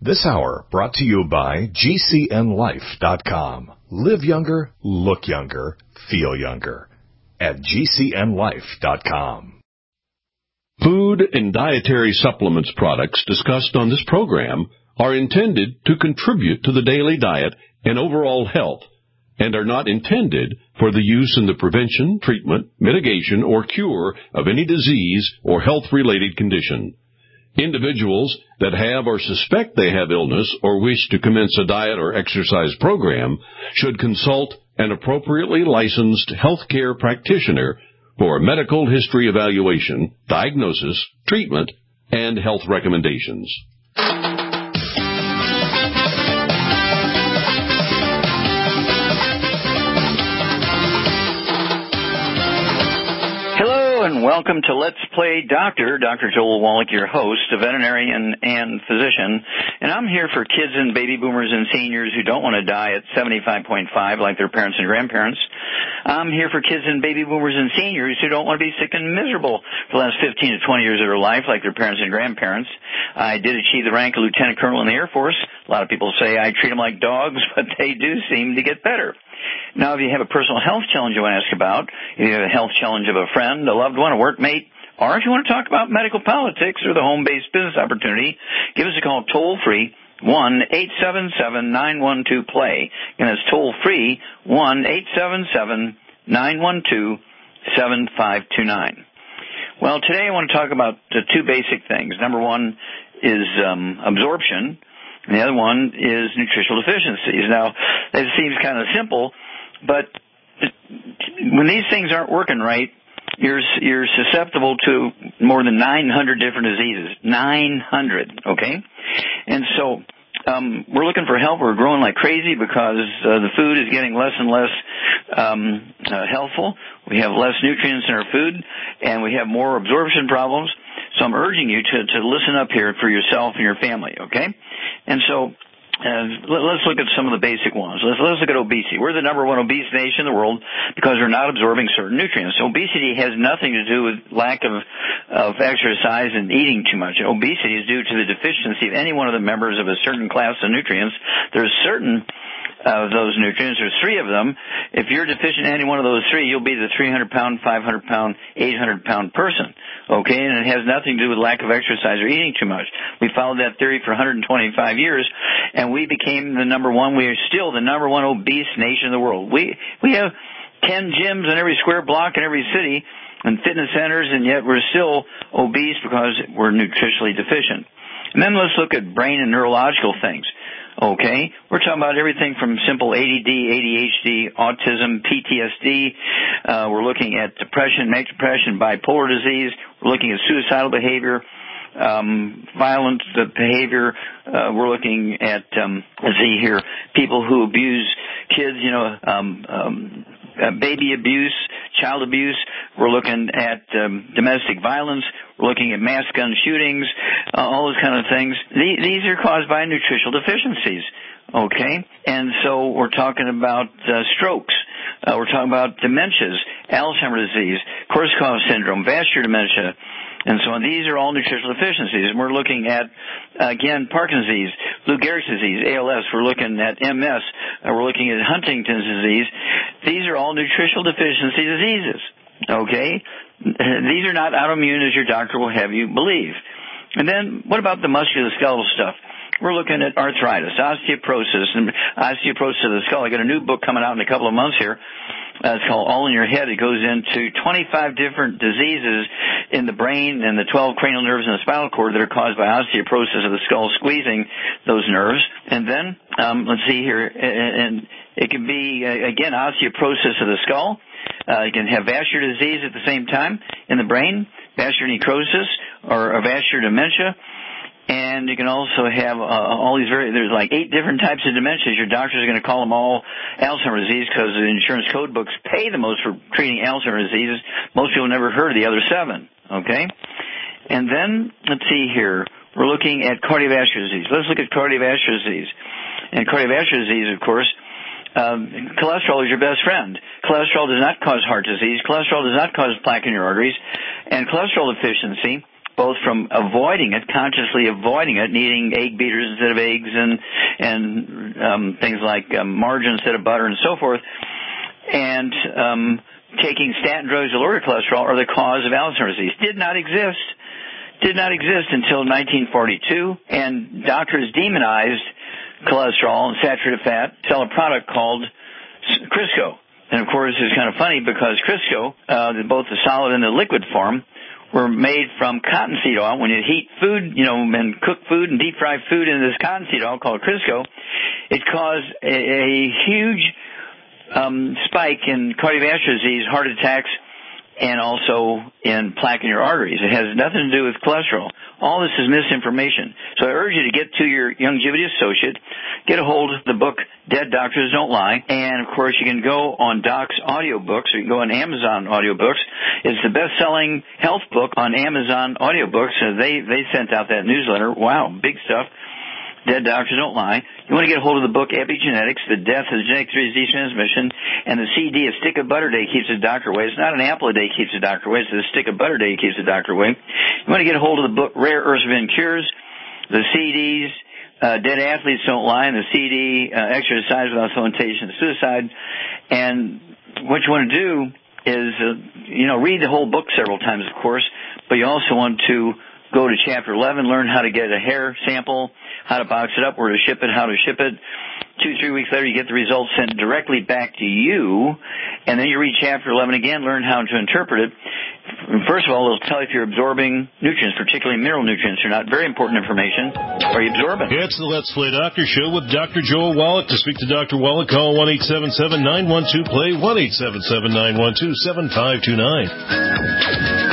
This hour brought to you by GCNLife.com. Live younger, look younger, feel younger. At GCNLife.com. Food and dietary supplements products discussed on this program are intended to contribute to the daily diet and overall health, and are not intended for the use in the prevention, treatment, mitigation, or cure of any disease or health-related condition. Individuals that have or suspect they have illness or wish to commence a diet or exercise program should consult an appropriately licensed healthcare practitioner for a medical history evaluation, diagnosis, treatment, and health recommendations. And welcome to Let's Play Doctor. Dr. Joel Wallach, your host, a veterinarian and physician. And I'm here for kids and baby boomers and seniors who don't want to die at 75.5 like their parents and grandparents. I'm here for kids and baby boomers and seniors who don't want to be sick and miserable for the last 15 to 20 years of their life like their parents and grandparents. I did achieve the rank of lieutenant colonel in the Air Force. A lot of people say I treat them like dogs, but they do seem to get better. Now, if you have a personal health challenge you want to ask about, if you have a health challenge of a friend, a loved one, a workmate, or if you want to talk about medical politics or the home-based business opportunity, give us a call toll-free, 1-877-912-PLAY. And it's toll-free, 1-877-912-7529. Well, today I want to talk about the two basic things. Number one is absorption. And the other one is nutritional deficiencies. Now, it seems kind of simple, but when these things aren't working right, you're susceptible to more than 900 different diseases. 900, okay? And so we're looking for help. We're growing like crazy because the food is getting less and less healthful. We have less nutrients in our food, and we have more absorption problems. So I'm urging you to listen up here for yourself and your family, okay? And so let's look at some of the basic ones. Let's look at obesity. We're the number one obese nation in the world because we're not absorbing certain nutrients. Obesity has nothing to do with lack of exercise and eating too much. Obesity is due to the deficiency of any one of the members of a certain class of nutrients. There's certain of those nutrients. There's three of them. If you're deficient in any one of those three, you'll be the 300-pound, 500-pound, 800-pound person. Okay? And it has nothing to do with lack of exercise or eating too much. We followed that theory for 125 years, and we became the number one. We are still the number one obese nation in the world. We have 10 gyms in every square block in every city and fitness centers, and yet we're still obese because we're nutritionally deficient. And then let's look at brain and neurological things. Okay, we're talking about everything from simple ADD, ADHD, autism, PTSD. We're looking at depression, manic depression, bipolar disease. We're looking at suicidal behavior, violent behavior. We're looking at, let's see here, people who abuse kids, baby abuse, child abuse. We're looking at domestic violence. We're looking at mass gun shootings, all those kind of things. These are caused by nutritional deficiencies, okay? And so we're talking about strokes. We're talking about dementias, Alzheimer's disease, Korsakoff syndrome, vascular dementia, and so on. These are all nutritional deficiencies. And we're looking at, again, Parkinson's disease, Lou Gehrig's disease, ALS. We're looking at MS. We're looking at Huntington's disease. These are all nutritional deficiency diseases, okay? These are not autoimmune as your doctor will have you believe. And then what about the musculoskeletal stuff? We're looking at arthritis, osteoporosis, and osteoporosis of the skull. I got a new book coming out in a couple of months here. It's called All in Your Head. It goes into 25 different diseases in the brain and the 12 cranial nerves in the spinal cord that are caused by osteoporosis of the skull squeezing those nerves. And then, let's see here, and it can be, again, osteoporosis of the skull. You can have vascular disease at the same time in the brain, vascular necrosis or vascular dementia. And you can also have all these there's like 8 different types of dementias. Your doctors are going to call them all Alzheimer's disease because the insurance code books pay the most for treating Alzheimer's disease. Most people never heard of the other 7, okay? And then, let's see here, we're looking at cardiovascular disease. Let's look at cardiovascular disease. And cardiovascular disease, of course, cholesterol is your best friend. Cholesterol does not cause heart disease. Cholesterol does not cause plaque in your arteries. And cholesterol deficiency both from avoiding it, consciously avoiding it, and eating egg beaters instead of eggs, and things like margarine instead of butter, and so forth, and taking statin drugs to lower cholesterol are the cause of Alzheimer's disease. Did not exist until 1942, and doctors demonized cholesterol and saturated fat, sell a product called Crisco. And of course, it's kind of funny because Crisco, both the solid and the liquid form, were made from cottonseed oil. When you heat food, and cook food and deep fry food in this cottonseed oil called Crisco, it caused a huge spike in cardiovascular disease, heart attacks, and also in plaque in your arteries. It has nothing to do with cholesterol. All this is misinformation. So I urge you to get to your Youngevity associate, get a hold of the book Dead Doctors Don't Lie, and of course you can go on Doc's audiobooks, or you can go on Amazon audiobooks. It's the best-selling health book on Amazon audiobooks. They sent out that newsletter. Wow, big stuff. Dead Doctors Don't Lie. You want to get a hold of the book Epigenetics, The Death of the Genetic Disease Transmission, and the CD, A Stick of Butter a Day Keeps the Doctor Away. It's not an apple a day keeps the doctor away. It's a stick of butter a day keeps the doctor away. You want to get a hold of the book Rare Earths Forbidden Cures, the CDs, Dead Athletes Don't Lie, and the CD, Exercise Without Temptation to Suicide. And what you want to do is, read the whole book several times, of course, but you also want to go to Chapter 11, learn how to get a hair sample, how to box it up, where to ship it, how to ship it. 2-3 weeks later, you get the results sent directly back to you, and then you read Chapter 11 again, learn how to interpret it. First of all, it'll tell you if you're absorbing nutrients, particularly mineral nutrients or not. Very important information. Are you absorbing? It's the Let's Play Doctor Show with Dr. Joel Wallach. To speak to Dr. Wallach, call 1-877-912-PLAY, 1-877-912-7529.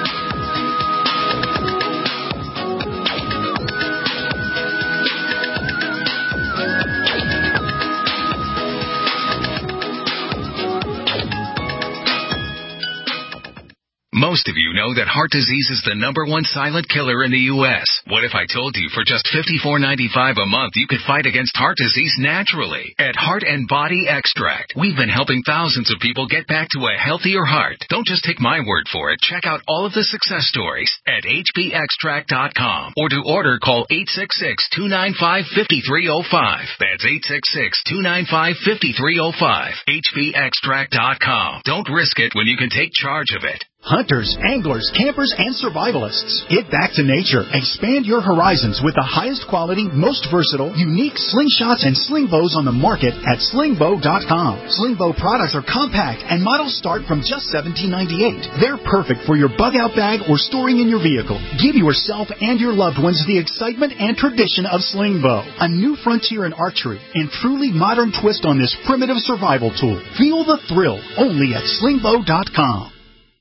Most of you know that heart disease is the #1 silent killer in the U.S. What if I told you for just $54.95 a month you could fight against heart disease naturally? At Heart and Body Extract, we've been helping thousands of people get back to a healthier heart. Don't just take my word for it. Check out all of the success stories at hbextract.com. Or to order, call 866-295-5305. That's 866-295-5305. hbextract.com. Don't risk it when you can take charge of it. Hunters, anglers, campers, and survivalists. Get back to nature. Expand your horizons with the highest quality, most versatile, unique slingshots and sling bows on the market at slingbow.com. Slingbow products are compact and models start from just $17.98. They're perfect for your bug-out bag or storing in your vehicle. Give yourself and your loved ones the excitement and tradition of Slingbow, a new frontier in archery and truly modern twist on this primitive survival tool. Feel the thrill only at slingbow.com.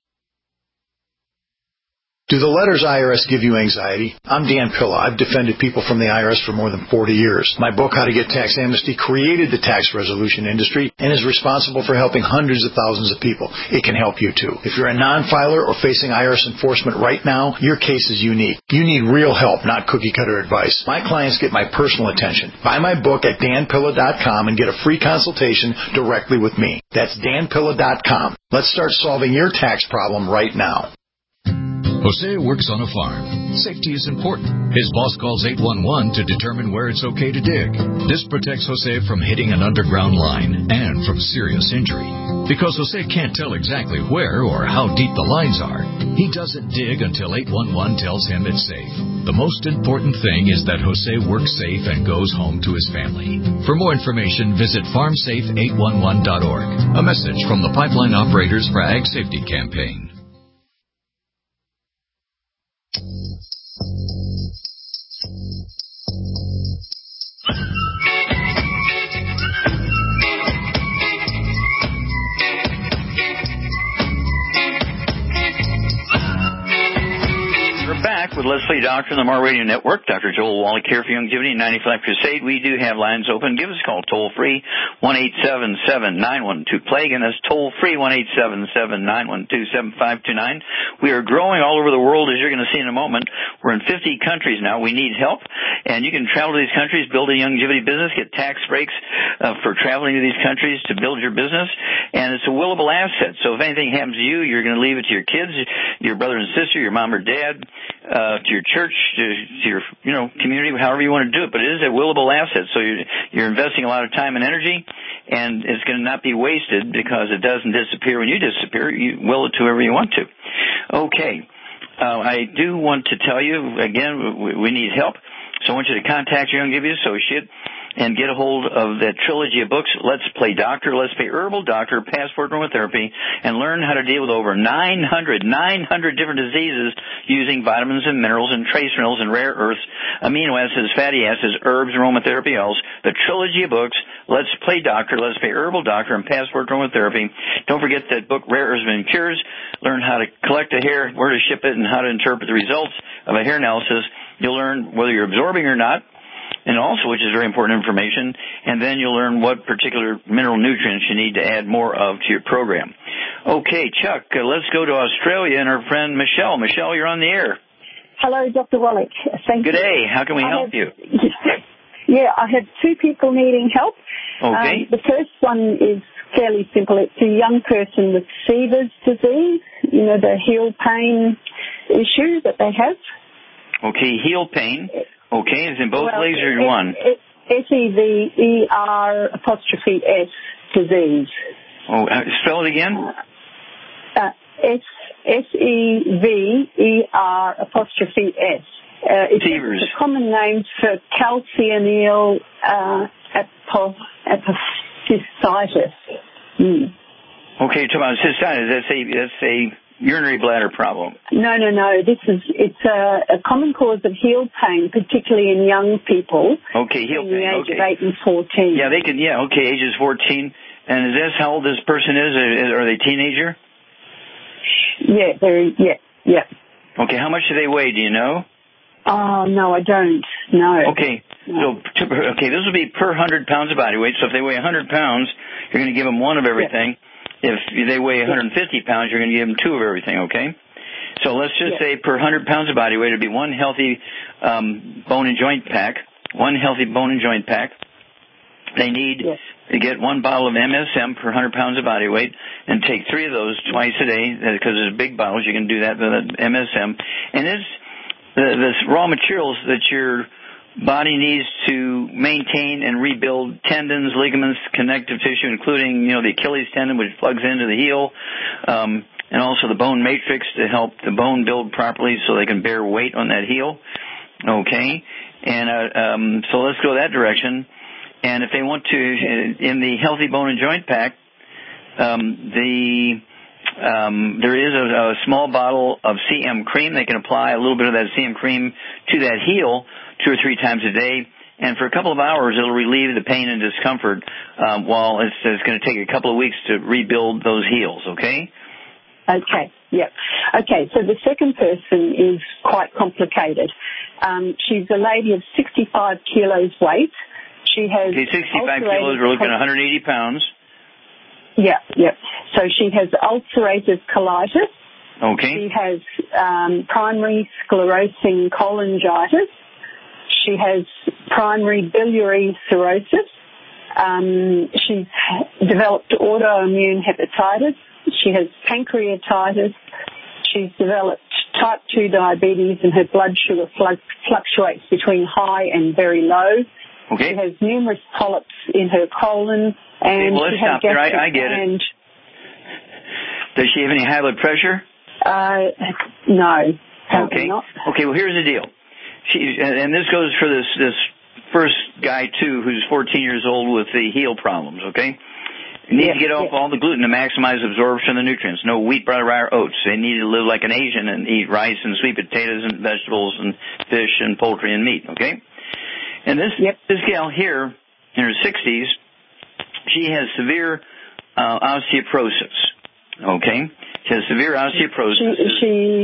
Do the letters IRS give you anxiety? I'm Dan Pilla. I've defended people from the IRS for more than 40 years. My book, How to Get Tax Amnesty, created the tax resolution industry and is responsible for helping hundreds of thousands of people. It can help you too. If you're a non-filer or facing IRS enforcement right now, your case is unique. You need real help, not cookie-cutter advice. My clients get my personal attention. Buy my book at danpilla.com and get a free consultation directly with me. That's danpilla.com. Let's start solving your tax problem right now. Jose works on a farm. Safety is important. His boss calls 811 to determine where it's okay to dig. This protects Jose from hitting an underground line and from serious injury. Because Jose can't tell exactly where or how deep the lines are, he doesn't dig until 811 tells him it's safe. The most important thing is that Jose works safe and goes home to his family. For more information, visit farmsafe811.org. A message from the Pipeline Operators for Ag Safety Campaign. with Let's Play Doctor on the MAR Radio Network. Dr. Joel Wallach here for Youngevity 95 Crusade. We do have lines open. Give us a call toll-free, 1-877-912-PLAGUE, and that's toll-free, 1-877-912-7529. We are growing all over the world, as you're going to see in a moment. We're in 50 countries now. We need help, and you can travel to these countries, build a Youngevity business, get tax breaks for traveling to these countries to build your business, and it's a willable asset. So if anything happens to you, you're going to leave it to your kids, your brother and sister, your mom or dad, to your church, to your community, however you want to do it. But it is a willable asset, so you're investing a lot of time and energy, and it's going to not be wasted because it doesn't disappear when you disappear. You will it to whoever you want to. Okay. I do want to tell you, again, we need help. So I want you to contact your Youngevity associate and get a hold of that trilogy of books, Let's Play Doctor, Let's Play Herbal Doctor, Passport Aromatherapy, and learn how to deal with over 900 different diseases using vitamins and minerals and trace minerals and rare earths, amino acids, fatty acids, herbs, aromatherapy oils. The trilogy of books, Let's Play Doctor, Let's Play Herbal Doctor, and Passport Aromatherapy. Don't forget that book, Rare Herbs and Cures. Learn how to collect a hair, where to ship it, and how to interpret the results of a hair analysis. You'll learn whether you're absorbing or not, and also, which is very important information, and then you'll learn what particular mineral nutrients you need to add more of to your program. Okay, Chuck, let's go to Australia and our friend Michelle. Michelle, you're on the air. Hello, Dr. Wallach. Thank you. Good day. How can we help you? Yeah, I have two people needing help. Okay. The first one is fairly simple. It's a young person with Sever's disease, the heel pain issue that they have. Okay, heel pain. Okay, is in both legs or in one? SEVER''S disease. Oh, spell it again? SEVER''S. It's a common name for calcineal apophysitis. Okay, talk about cystitis. That's a urinary bladder problem. No. It's a common cause of heel pain, particularly in young people. Okay, heel pain. The age of 8 and 14. Yeah, they can. Yeah, okay, ages 14. And is this how old this person is? Are they a teenager? Yeah, yeah. Okay, how much do they weigh? Do you know? Oh, no, I don't. No. Okay, so this will be per 100 pounds of body weight. So if they weigh 100 pounds, you're going to give them one of everything. Yeah. If they weigh 150 pounds, you're going to give them two of everything, okay? So let's just say per 100 pounds of body weight, it'd be one healthy bone and joint pack. One healthy bone and joint pack. They need to get one bottle of MSM per 100 pounds of body weight and take 3 of those twice a day because there's big bottles. You can do that with MSM. And it's the raw materials that your body needs to maintain and rebuild tendons, ligaments, connective tissue, including, the Achilles tendon, which plugs into the heel, and also the bone matrix to help the bone build properly so they can bear weight on that heel. Okay? And so let's go that direction. And if they want to, in the Healthy Bone and Joint Pack, there is a small bottle of CM cream. They can apply a little bit of that CM cream to that heel 2 or 3 times a day, and for a couple of hours it'll relieve the pain and discomfort while it's going to take a couple of weeks to rebuild those heels, okay? Okay, yep. Okay, so the second person is quite complicated. She's a lady of 65 kilos weight. She has 65 kilos, we're looking at 180 pounds. Yeah. So she has ulcerative colitis. Okay. She has primary sclerosing cholangitis. She has primary biliary cirrhosis. She's developed autoimmune hepatitis. She has pancreatitis. She's developed type 2 diabetes, and her blood sugar fluctuates between high and very low. Okay. She has numerous polyps in her colon. And let's stop there. I get it. Does she have any high blood pressure? No. Okay. Not. Okay, well, here's the deal. And this goes for this first guy, too, who's 14 years old with the heel problems, okay? You need to get off all the gluten to maximize absorption of the nutrients. No wheat, bread, rye, or oats. They need to live like an Asian and eat rice and sweet potatoes and vegetables and fish and poultry and meat, okay? And this gal here, in her 60s, she has severe osteoporosis, okay? She has severe osteoporosis.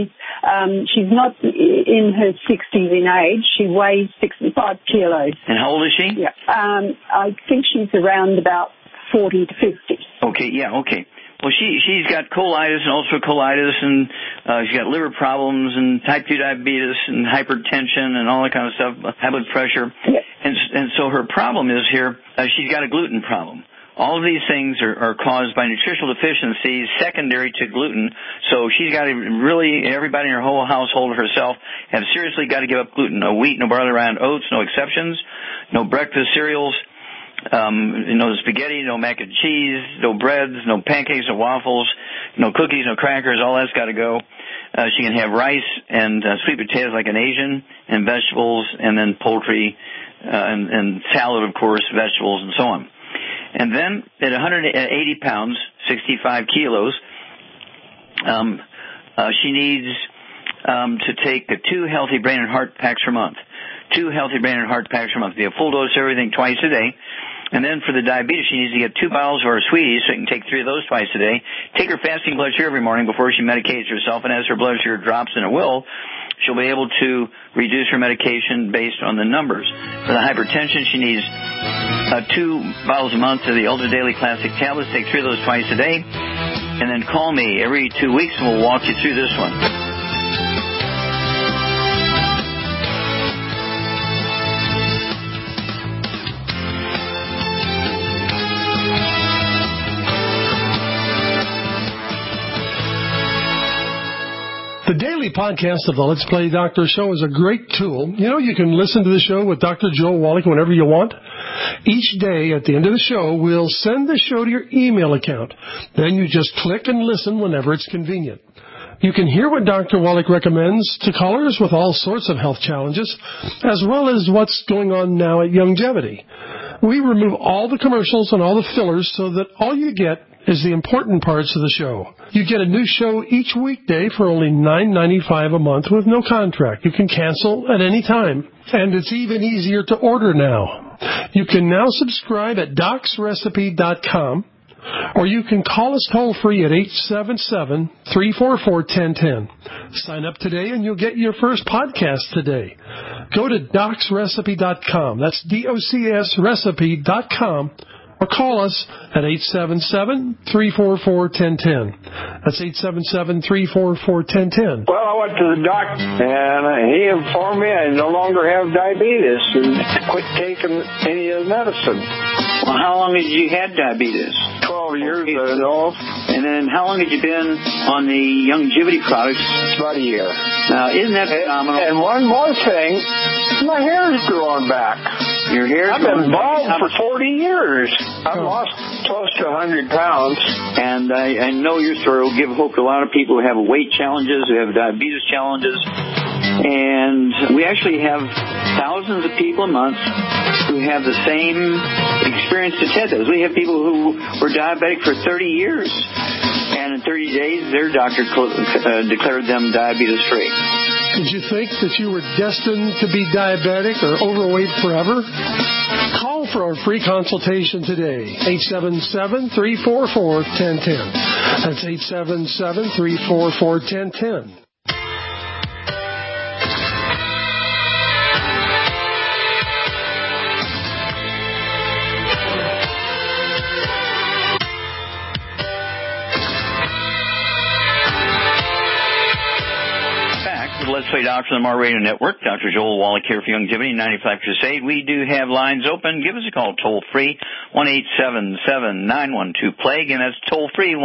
She's not in her 60s in age. She weighs 65 kilos. And how old is she? Yeah. I think she's around about 40 to 50. Okay, yeah, okay. Well, she's got colitis and ulcerative colitis, and she's got liver problems and type 2 diabetes and hypertension and all that kind of stuff, high blood pressure. Yeah. And so her problem is here, she's got a gluten problem. All of these things are caused by nutritional deficiencies secondary to gluten. So she's got to really, everybody in her whole household herself, have seriously got to give up gluten. No wheat, no barley, rye, and oats, no exceptions, no breakfast cereals, no spaghetti, no mac and cheese, no breads, no pancakes, no waffles, no cookies, no crackers. All that's got to go. She can have rice and sweet potatoes like an Asian, and vegetables, and then poultry, and salad, of course, vegetables, and so on. And then at 180 pounds, 65 kilos, she needs to take 2 healthy brain and heart packs per month. 2 healthy brain and heart packs per month. Be a full dose of everything twice a day. And then for the diabetes, she needs to get 2 bottles of her sweeties, so she can take 3 of those twice a day. Take her fasting blood sugar every morning before she medicates herself, and as her blood sugar drops, and it will, she'll be able to reduce her medication based on the numbers. For the hypertension, she needs 2 bottles a month of the Ultra Daily Classic tablets. Take 3 of those twice a day. And then call me every 2 weeks, and we'll walk you through this one. The daily podcast of the Let's Play Doctor Show is a great tool. You know, you can listen to the show with Dr. Joel Wallach whenever you want. Each day at the end of the show, we'll send the show to your email account. Then you just click and listen whenever it's convenient. You can hear what Dr. Wallach recommends to callers with all sorts of health challenges, as well as what's going on now at Youngevity. We remove all the commercials and all the fillers so that all you get is the important parts of the show. You get a new show each weekday for only $9.95 a month with no contract. You can cancel at any time. And it's even easier to order now. You can now subscribe at docsrecipe.com, or you can call us toll-free at 877-344-1010. Sign up today and you'll get your first podcast today. Go to docsrecipe.com. That's DOCS recipe.com. Or call us at 877-344-1010. That's 877-344-1010. Well, I went to the doctor, and he informed me I no longer have diabetes and quit taking any of the medicine. Well, how long had you had diabetes? 12 years, I know. And then how long had you been on the Youngevity products? About a year. Now, isn't that phenomenal? And one more thing, my hair is growing back. Your hair? I've been bald for 40 years. I've lost close to 100 pounds. And I know your story will give hope to a lot of people who have weight challenges, who have diabetes challenges. And we actually have thousands of people a month who have the same experience that Ted does. We have people who were diabetic for 30 years. And in 30 days, their doctor declared them diabetes-free. Did you think that you were destined to be diabetic or overweight forever? Call for our free consultation today, 877-344-1010. That's 877-344-1010. Let's Play Doctor on the Mar Radio Network. Dr. Joel Wallach here for Youngevity 95 Crusade. We do have lines open. Give us a call toll free, 1-877-912-PLAGUE, and that's toll free,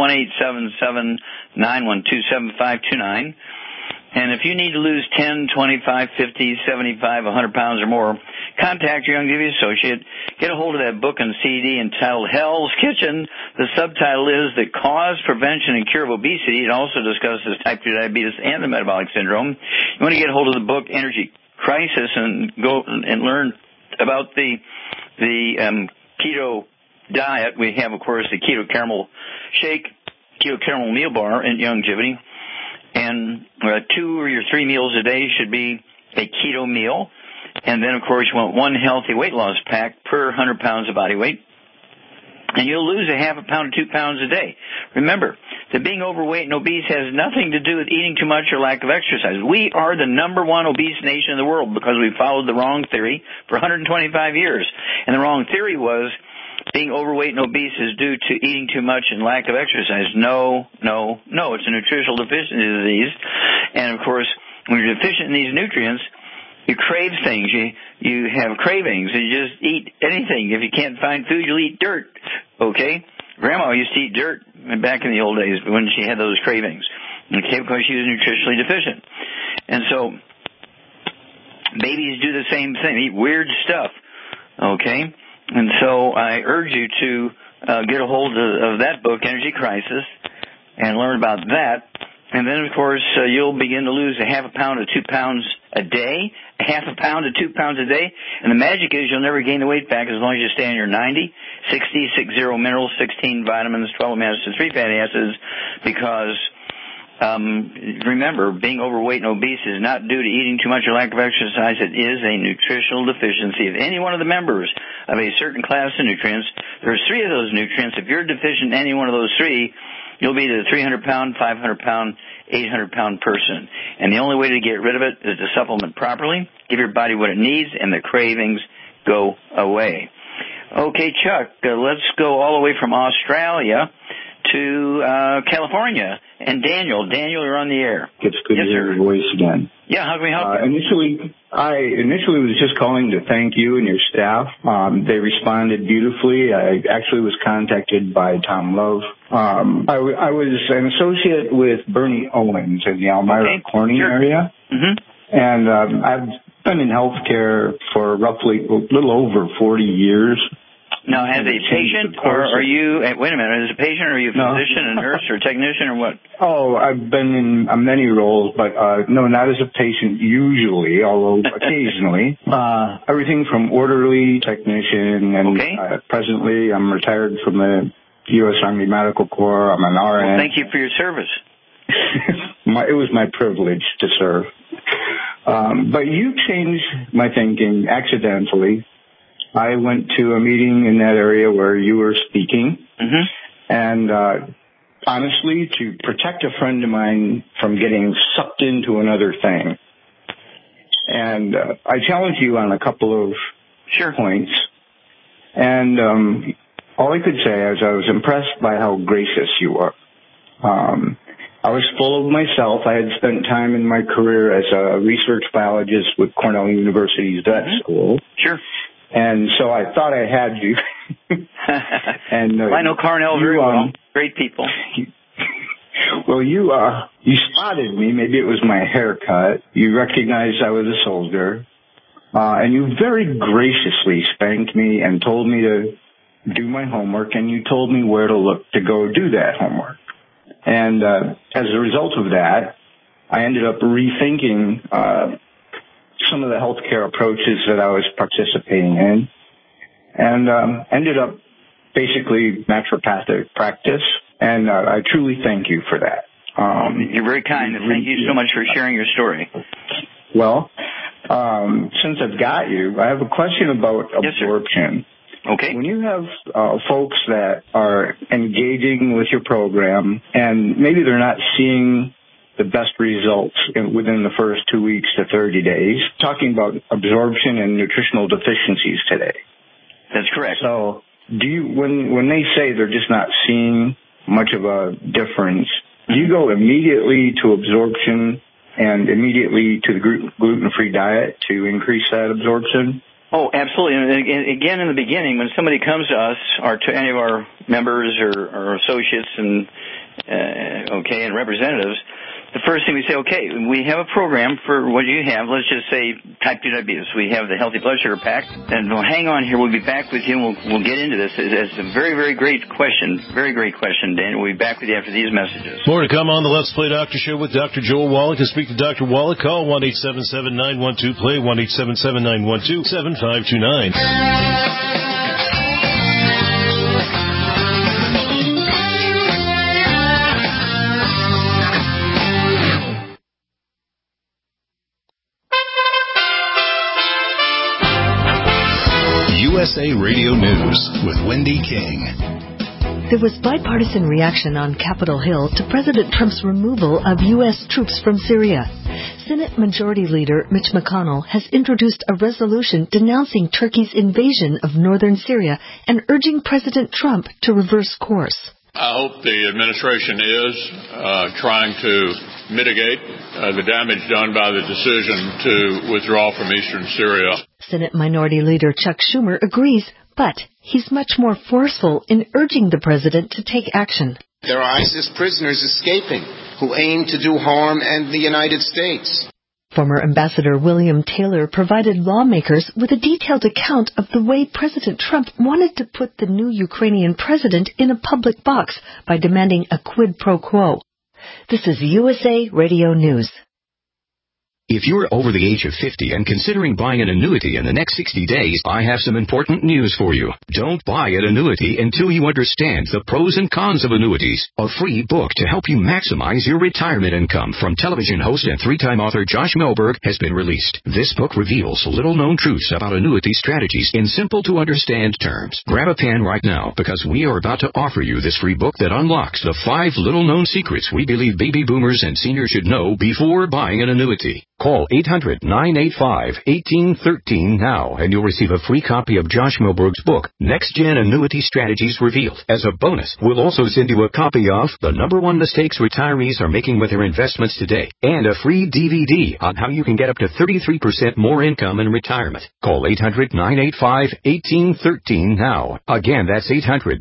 1-877-912-7529. And if you need to lose 10, 25, 50, 75, 100 pounds or more, contact your Youngevity associate. Get a hold of that book and CD entitled Hell's Kitchen. The subtitle is The Cause, Prevention, and Cure of Obesity. It also discusses type 2 diabetes and the metabolic syndrome. You want to get a hold of the book Energy Crisis and go and learn about the keto diet. We have, of course, the keto caramel shake, keto caramel meal bar in Youngevity. And 2 or 3 meals a day should be a keto meal. And then, of course, you want 1 healthy weight loss pack per 100 pounds of body weight. and you'll lose a half a pound to 2 pounds a day. Remember that being overweight and obese has nothing to do with eating too much or lack of exercise. We are the number one obese nation in the world because we followed the wrong theory for 125 years. And the wrong theory was being overweight and obese is due to eating too much and lack of exercise. No. It's a nutritional deficiency disease. And, of course, when you're deficient in these nutrients, you crave things. You have cravings. You just eat anything. If you can't find food, you'll eat dirt. Okay? Grandma used to eat dirt back in the old days when she had those cravings. Okay? Because she was nutritionally deficient. And so babies do the same thing. Eat weird stuff. Okay? And so I urge you to get a hold of that book, Energy Crisis, and learn about that. And then, of course, you'll begin to lose a half a pound to 2 pounds a day, a half a pound to 2 pounds a day. And the magic is you'll never gain the weight back as long as you stay on your 90, 60 minerals, 16 vitamins, 12 amino acids, 3 fatty acids, because remember, being overweight and obese is not due to eating too much or lack of exercise. It is a nutritional deficiency of any one of the members of a certain class of nutrients. There's 3 of those nutrients. If you're deficient in any one of those 3, you'll be the 300-pound, 500-pound, 800-pound person. And the only way to get rid of it is to supplement properly, give your body what it needs, and the cravings go away. Okay, Chuck, let's go all the way from Australia to California. And Daniel, you're on the air. It's good to hear your voice again. Yeah, how can we help you? I initially was just calling to thank you and your staff. They responded beautifully. I actually was contacted by Tom Love. I was an associate with Bernie Owens in the Elmira Corning area. Mm-hmm. And I've been in healthcare for roughly a little over 40 years. Now, as a patient, or are you, wait a minute, as a patient, are you a physician, a nurse, or a technician, or what? Oh, I've been in many roles, but no, not as a patient usually, although occasionally. Everything from orderly, technician, and presently I'm retired from the U.S. Army Medical Corps. I'm an RN. Well, thank you for your service. It was my privilege to serve. But you changed my thinking accidentally. I went to a meeting in that area where you were speaking, and honestly, to protect a friend of mine from getting sucked into another thing. And I challenged you on a couple of points, and all I could say is I was impressed by how gracious you were. I was full of myself. I had spent time in my career as a research biologist with Cornell University's vet school. Sure. And so I thought I had you. And I know Cornell very well. Great people. Well, you spotted me. Maybe it was my haircut. You recognized I was a soldier. And you very graciously spanked me and told me to do my homework, and you told me where to look to go do that homework. And as a result of that, I ended up rethinking some of the healthcare approaches that I was participating in, and ended up basically naturopathic practice. And I truly thank you for that. You're very kind, and thank you so much for sharing your story. Well, since I've got you, I have a question about absorption. Okay. When you have folks that are engaging with your program and maybe they're not seeing the best results within the first 2 weeks to 30 days, talking about absorption and nutritional deficiencies today. That's correct. So do you, when they say they're just not seeing much of a difference, do you go immediately to absorption and immediately to the gluten-free diet to increase that absorption? Oh, absolutely. And again, in the beginning, when somebody comes to us or to any of our members or associates and and representatives, the first thing we say, okay, we have a program for what you have. Let's just say type 2 diabetes. We have the Healthy Blood Sugar Pack. And we'll hang on here. We'll be back with you, and we'll get into this. It's a very, very great question. Very great question, Dan. We'll be back with you after these messages. More to come on the Let's Play Doctor Show with Dr. Joel Wallach. To speak to Dr. Wallach, call 1-877-912-PLAY, 1-877-912-7529. USA Radio News with Wendy King. there was bipartisan reaction on Capitol Hill to President Trump's removal of U.S. troops from Syria. Senate Majority Leader Mitch McConnell has introduced a resolution denouncing Turkey's invasion of northern Syria and urging President Trump to reverse course. I hope the administration is trying to mitigate the damage done by the decision to withdraw from eastern Syria. Senate Minority Leader Chuck Schumer agrees, but he's much more forceful in urging the president to take action. There are ISIS prisoners escaping who aim to do harm in the United States. Former Ambassador William Taylor provided lawmakers with a detailed account of the way President Trump wanted to put the new Ukrainian president in a public box by demanding a quid pro quo. This is USA Radio News. If you're over the age of 50 and considering buying an annuity in the next 60 days, I have some important news for you. Don't buy an annuity until you understand the pros and cons of annuities. A free book to help you maximize your retirement income from television host and three-time author Josh Melberg has been released. This book reveals little-known truths about annuity strategies in simple-to-understand terms. Grab a pen right now because we are about to offer you this free book that unlocks the 5 little-known secrets we believe baby boomers and seniors should know before buying an annuity. Call 800-985-1813 now, and you'll receive a free copy of Josh Melberg's book, Next Gen Annuity Strategies Revealed. As a bonus, we'll also send you a copy of The #1 Mistakes Retirees Are Making with Their Investments Today, and a free DVD on how you can get up to 33% more income in retirement. Call 800-985-1813 now. Again, that's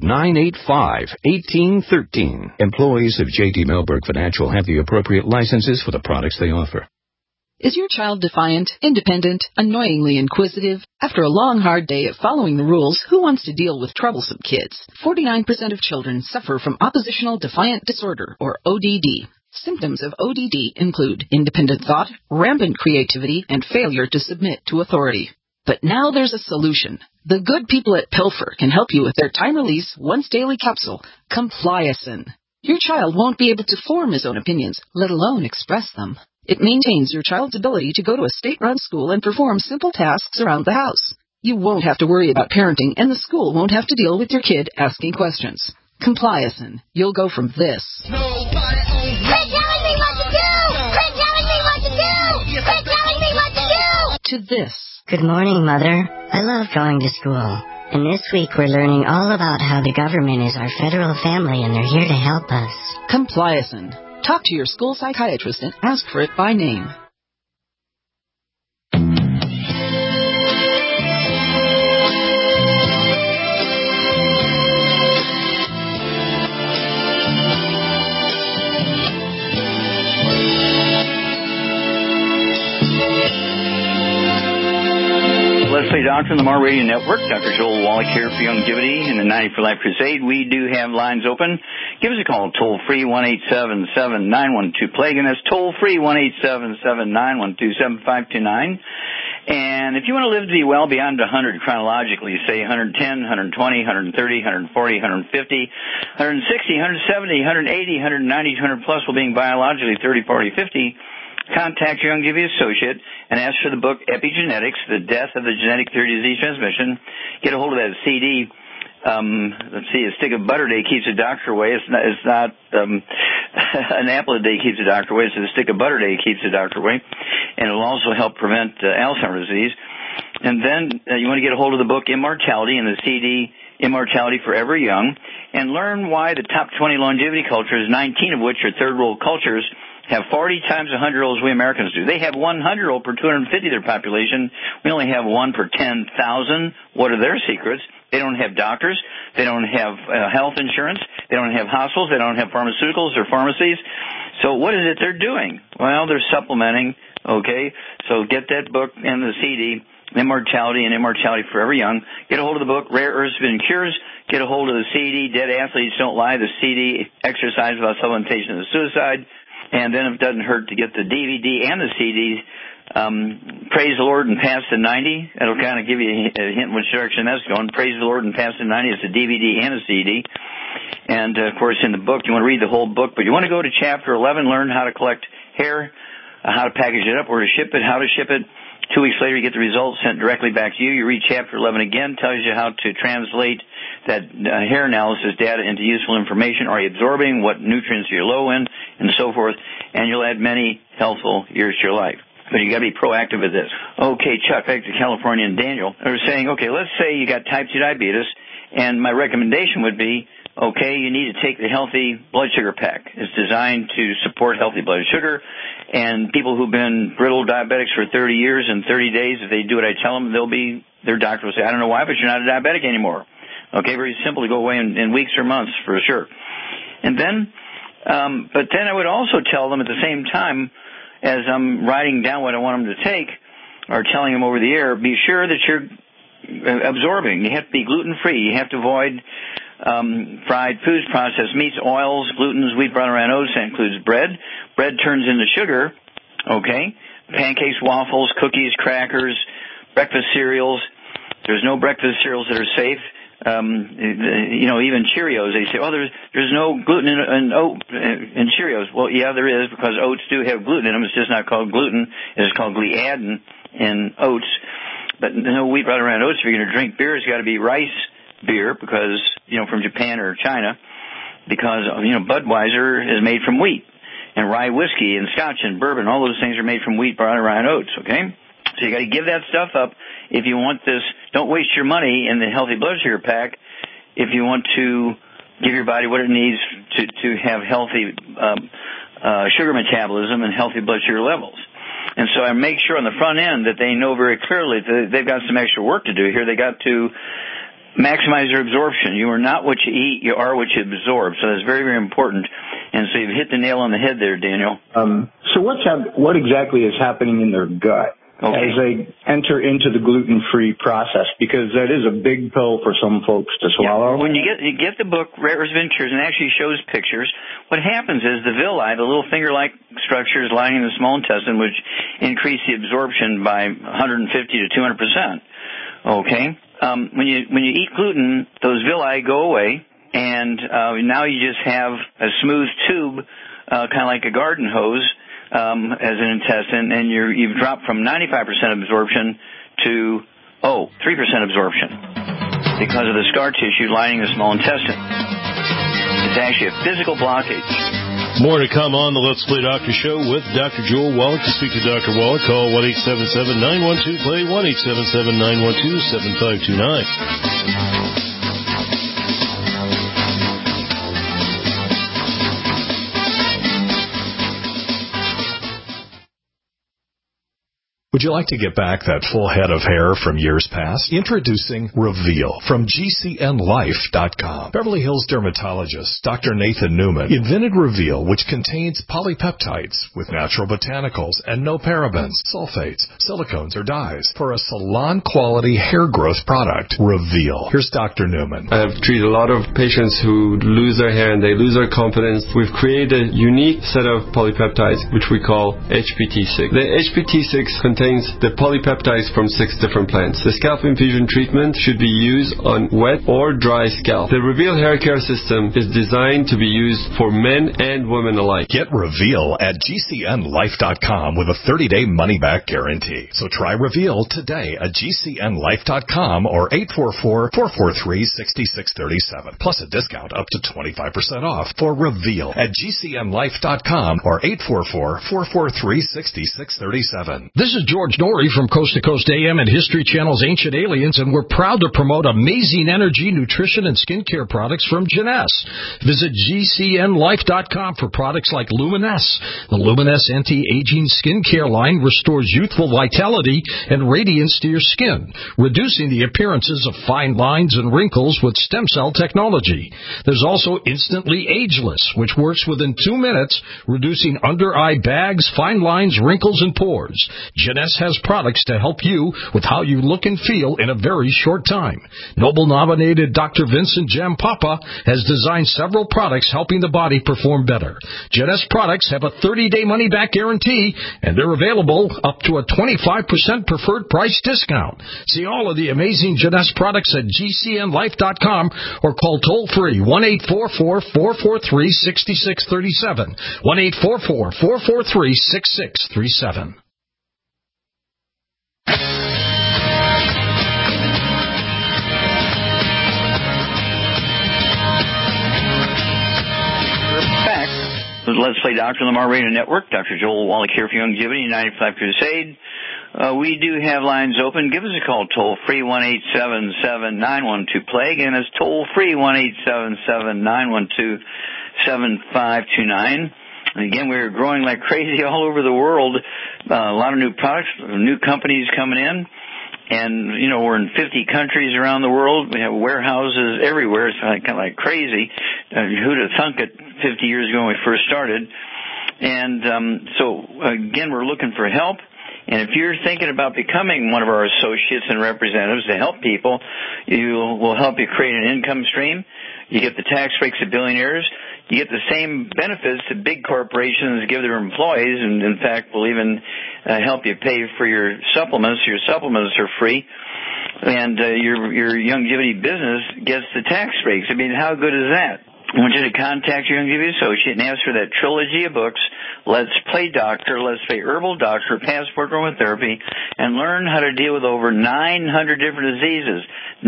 800-985-1813. Employees of J.D. Melberg Financial have the appropriate licenses for the products they offer. Is your child defiant, independent, annoyingly inquisitive? After a long, hard day of following the rules, who wants to deal with troublesome kids? 49% of children suffer from oppositional defiant disorder, or ODD. Symptoms of ODD include independent thought, rampant creativity, and failure to submit to authority. But now there's a solution. The good people at Pilfer can help you with their time-release, once-daily capsule, Compliacin. Your child won't be able to form his own opinions, let alone express them. It maintains your child's ability to go to a state-run school and perform simple tasks around the house. You won't have to worry about parenting, and the school won't have to deal with your kid asking questions. Compliacin. You'll go from this. Quit telling me what to do! Quit telling me what to do! Quit telling me what to do! To this. Good morning, Mother. I love going to school. And this week we're learning all about how the government is our federal family and they're here to help us. Compliacin. Talk to your school psychiatrist and ask for it by name. Leslie Doctor, the Mar Radio Network. Dr. Joel Wallach here for Longevity in the 90 for Life Crusade. We do have lines open. Give us a call, toll-free, 1-877-912-PLAGUE, and that's toll-free, 1-877-912-7529. And if you want to live to be well beyond 100 chronologically, say 110, 120, 130, 140, 150, 160, 170, 180, 190, 200 plus, while being biologically 30, 40, 50, contact your Longevity associate and ask for the book Epigenetics, The Death of the Genetic Theory of Disease Transmission. Get a hold of that CD. Let's see, a stick of butter a day keeps the doctor away. It's not an apple a day keeps the doctor away. It's a stick of butter a day keeps the doctor away. And it'll also help prevent Alzheimer's disease. And then you want to get a hold of the book Immortality and the CD Immortality Forever Young, and learn why the top 20 longevity cultures, 19 of which are third world cultures, have 40 times the 100-year-olds we Americans do. They have 100-year-old per 250 of their population. We only have 1 per 10,000. What are their secrets? They don't have doctors. They don't have health insurance. They don't have hospitals. They don't have pharmaceuticals or pharmacies. So what is it they're doing? Well, they're supplementing, okay? So get that book and the CD, Immortality and Immortality Forever Young. Get a hold of the book, Rare Earths and Cures. Get a hold of the CD, Dead Athletes Don't Lie, the CD, Exercise Without Supplementation and Suicide. And then it doesn't hurt to get the DVD and the CDs, Praise the Lord and Past the 90. That'll kind of give you a hint which direction that's going. Praise the Lord and Past the 90 is a DVD and a CD. And, of course, in the book, you want to read the whole book, but you want to go to Chapter 11, learn how to collect hair, how to package it up, where to ship it, how to ship it. 2 weeks later, you get the results sent directly back to you. You read Chapter 11 again, tells you how to translate that hair analysis data into useful information. Are you absorbing? What nutrients are you low in? And so forth. And you'll add many healthful years to your life. But you got to be proactive with this. Okay, Chuck, back to California and Daniel. They were saying, okay, let's say you got type 2 diabetes, and my recommendation would be, okay, you need to take the Healthy Blood Sugar Pack. It's designed to support healthy blood sugar, and people who've been brittle diabetics for 30 years and 30 days, if they do what I tell them, their doctor will say, I don't know why, but you're not a diabetic anymore. Okay, very simple to go away in weeks or months for sure. And then, but then I would also tell them at the same time, as I'm writing down what I want them to take, or telling them over the air, be sure that you're absorbing. You have to be gluten-free. You have to avoid fried foods, processed meats, oils, glutens, wheat, brown, and oats. That includes bread. Bread turns into sugar, okay? Pancakes, waffles, cookies, crackers, breakfast cereals. There's no breakfast cereals that are safe. Even Cheerios, they say, there's no gluten in Cheerios. Well, yeah, there is, because oats do have gluten in them. It's just not called gluten. It's called gliadin in oats. But no wheat, brown, and oats. If you're going to drink beer, it's got to be rice beer, because, from Japan or China, because, Budweiser is made from wheat. And rye whiskey and scotch and bourbon, all those things are made from wheat, brown, and oats, okay? So you got to give that stuff up if you want this. Don't waste your money in the Healthy Blood Sugar Pack if you want to give your body what it needs to have healthy sugar metabolism and healthy blood sugar levels. And so I make sure on the front end that they know very clearly that they've got some extra work to do here. They got to maximize their absorption. You are not what you eat, you are what you absorb. So that's very, very important. And so you've hit the nail on the head there, Daniel. So what exactly is happening in their gut as they enter into the gluten-free process? Because that is a big pill for some folks to swallow. When you get the book, Rare Adventures, and actually shows pictures, what happens is the villi, the little finger-like structures lining the small intestine, which increase the absorption by 150 to 200%. Okay? When you eat gluten, those villi go away, and now you just have a smooth tube, kind of like a garden hose, as an intestine, and you've dropped from 95% absorption to 3% absorption because of the scar tissue lining the small intestine. It's actually a physical blockage. More to come on the Let's Play Doctor Show with Dr. Joel Wallach. To speak to Dr. Wallach, call 1-877-912-PLAY, 1-877-912-7529. Would you like to get back that full head of hair from years past? Introducing Reveal from GCNLife.com. Beverly Hills dermatologist Dr. Nathan Newman invented Reveal, which contains polypeptides with natural botanicals and no parabens, sulfates, silicones, or dyes for a salon-quality hair growth product. Reveal. Here's Dr. Newman. I've treated a lot of patients who lose their hair and they lose their confidence. We've created a unique set of polypeptides, which we call HPT6. The HPT6 contains the polypeptides from 6 different plants. The scalp infusion treatment should be used on wet or dry scalp. The Reveal hair care system is designed to be used for men and women alike. Get Reveal at GCNLife.com with a 30-day money-back guarantee. So try Reveal today at GCNLife.com or 844-443-6637. Plus a discount up to 25% off for Reveal at GCNLife.com or 844-443-6637. This is George Norrie from Coast to Coast AM and History Channel's Ancient Aliens, and we're proud to promote amazing energy, nutrition, and skincare products from Jeunesse. Visit GCNLife.com for products like Luminesse. The Luminesse anti-aging skincare line restores youthful vitality and radiance to your skin, reducing the appearances of fine lines and wrinkles with stem cell technology. There's also Instantly Ageless, which works within 2 minutes, reducing under-eye bags, fine lines, wrinkles, and pores. Jeunesse has products to help you with how you look and feel in a very short time. Nobel-nominated Dr. Vincent Jampapa has designed several products helping the body perform better. Jeunesse products have a 30-day money-back guarantee, and they're available up to a 25% preferred price discount. See all of the amazing Jeunesse products at GCNLife.com or call toll-free 1-844-443-6637, 1-844-443-6637. Let's Play Dr. Lamar Radio Network. Dr. Joel Wallach here for Longevity, United for Life Crusade. We do have lines open. Give us a call, toll-free, 1-877-912-PLAY. Again, it's toll-free, 1-877-912-7529. And again, we're growing like crazy all over the world. A lot of new products, new companies coming in. And, you know, we're in 50 countries around the world. We have warehouses everywhere. It's kind of like crazy. Who'd have thunk it 50 years ago when we first started? And so, again, we're looking for help. And if you're thinking about becoming one of our associates and representatives to help people, we'll help you create an income stream. You get the tax breaks of billionaires. You get the same benefits that big corporations give their employees, and in fact, we'll even help you pay for your supplements. Your supplements are free, and your longevity business gets the tax breaks. I mean, how good is that? I want you to contact your longevity associate and ask for that trilogy of books, Let's Play Doctor, Let's Play Herbal Doctor, Passport Aromatherapy, and learn how to deal with over 900 different diseases.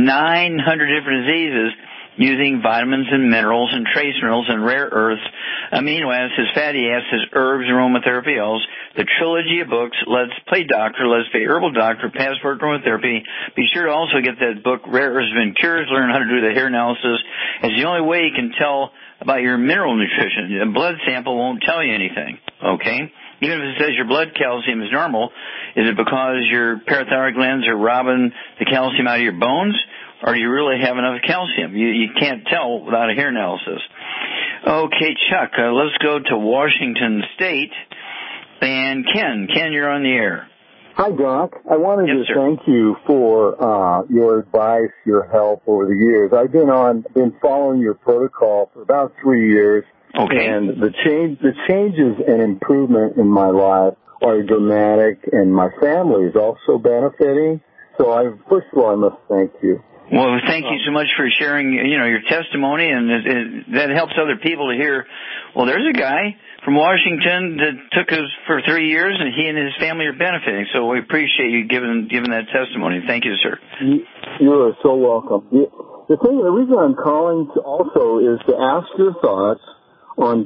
900 different diseases using vitamins and minerals and trace minerals and rare earths, amino acids, fatty acids, herbs, aromatherapy oils. The trilogy of books, Let's Play Doctor, Let's Play Herbal Doctor, Passport Aromatherapy. Be sure to also get that book, Rare Earths and Cures, learn how to do the hair analysis. It's the only way you can tell about your mineral nutrition. A blood sample won't tell you anything, okay? Even if it says your blood calcium is normal, is it because your parathyroid glands are robbing the calcium out of your bones? Or do you really have enough calcium? You can't tell without a hair analysis. Okay, Chuck, let's go to Washington State. And Ken, you're on the air. Hi, Doc. I wanted to thank you for your advice, your help over the years. I've been following your protocol for about 3 years. Okay. And the changes and improvement in my life are dramatic, and my family is also benefiting. So first of all, I must thank you. Well, thank you so much for sharing, your testimony, and that helps other people to hear, well, there's a guy from Washington that took us for 3 years, and he and his family are benefiting. So we appreciate you giving that testimony. Thank you, sir. You are so welcome. The reason I'm calling also is to ask your thoughts on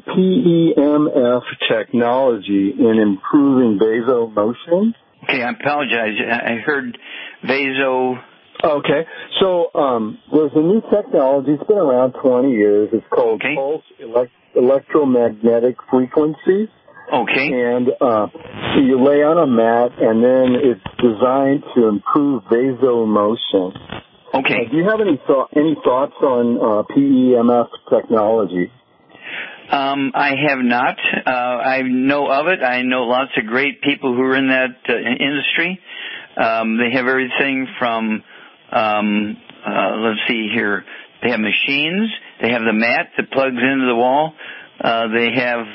PEMF technology in improving vasomotion. Okay, I apologize. I heard vaso... Okay, so there's a new technology. It's been around 20 years. It's called pulse electromagnetic frequency. Okay. And you lay on a mat, and then it's designed to improve vasomotion. Okay. Do you have any thoughts on PEMF technology? I have not. I know of it. I know lots of great people who are in that industry. They have everything from... let's see here. They have machines. They have the mat that plugs into the wall. They have,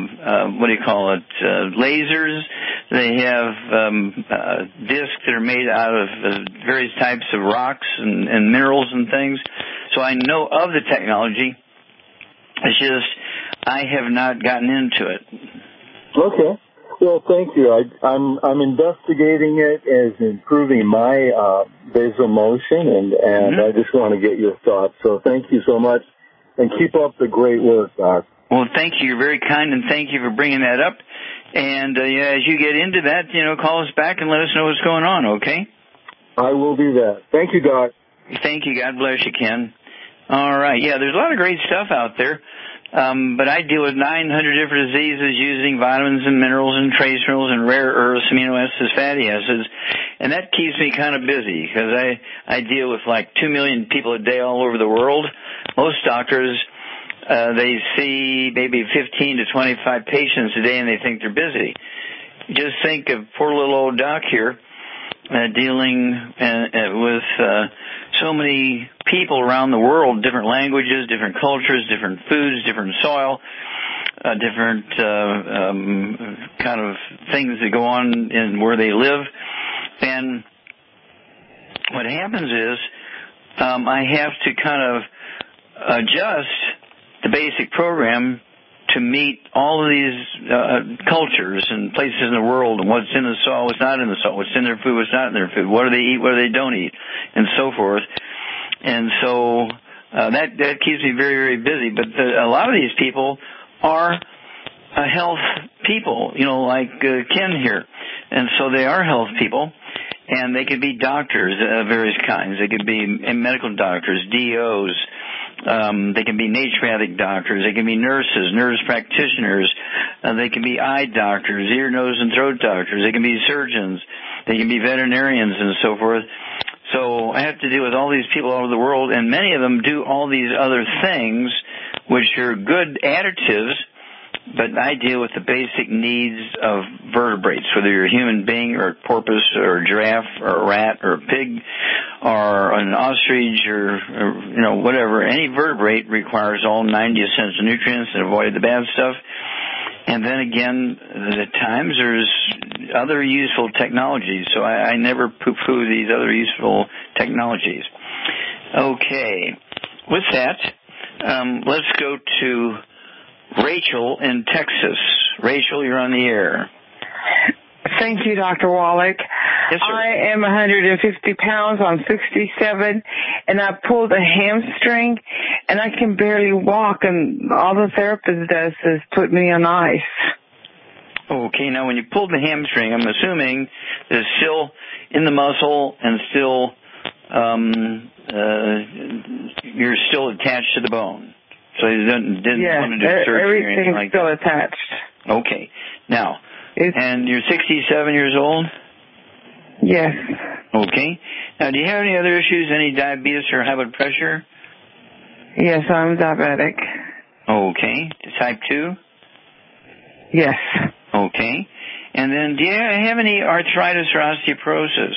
lasers. They have discs that are made out of various types of rocks and minerals and things. So I know of the technology. It's just I have not gotten into it. Okay. Well, thank you. I'm investigating it as improving my vasomotion, and I just want to get your thoughts. So thank you so much, and keep up the great work, Doc. Well, thank you. You're very kind, and thank you for bringing that up. And as you get into that, call us back and let us know what's going on, okay? I will do that. Thank you, Doc. Thank you. God bless you, Ken. All right. Yeah, there's a lot of great stuff out there. But I deal with 900 different diseases using vitamins and minerals and trace minerals and rare earths, amino acids, fatty acids. And that keeps me kind of busy because I deal with like 2 million people a day all over the world. Most doctors, they see maybe 15 to 25 patients a day and they think they're busy. Just think of poor little old Doc here dealing with so many people around the world, different languages, different cultures, different foods, different soil, different kind of things that go on in where they live. And what happens is I have to kind of adjust the basic program to meet all of these cultures and places in the world, and what's in the soil, what's not in the soil, what's in their food, what's not in their food, what do they eat, what do they don't eat, and so forth. And so that keeps me very, very busy. But a lot of these people are health people, like Ken here. And so they are health people, and they could be doctors of various kinds. They could be medical doctors, DOs. They can be naturopathic doctors. They can be nurses, nurse practitioners. They can be eye doctors, ear, nose, and throat doctors. They can be surgeons. They can be veterinarians and so forth. So I have to deal with all these people all over the world, and many of them do all these other things, which are good additives, but I deal with the basic needs of vertebrates, whether you're a human being or a porpoise or a giraffe or a rat or a pig or an ostrich or whatever. Any vertebrate requires all 90 essential nutrients and avoid the bad stuff. And then again, at times there's other useful technologies, so I never poo-poo these other useful technologies. Okay, with that, let's go to Rachel in Texas. Rachel, you're on the air. Thank you, Dr. Wallach. Yes, sir. I am 150 pounds. I'm 67, and I pulled a hamstring, and I can barely walk, and all the therapist does is put me on ice. Okay, now when you pulled the hamstring, I'm assuming it's still in the muscle and still you're still attached to the bone. So you didn't want to do surgery or anything like that? Everything's still attached. Okay. Now, and you're 67 years old? Yes. Okay. Now, do you have any other issues, any diabetes or high blood pressure? Yes, I'm diabetic. Okay. Type 2? Yes. Okay. And then, do you have any arthritis or osteoporosis?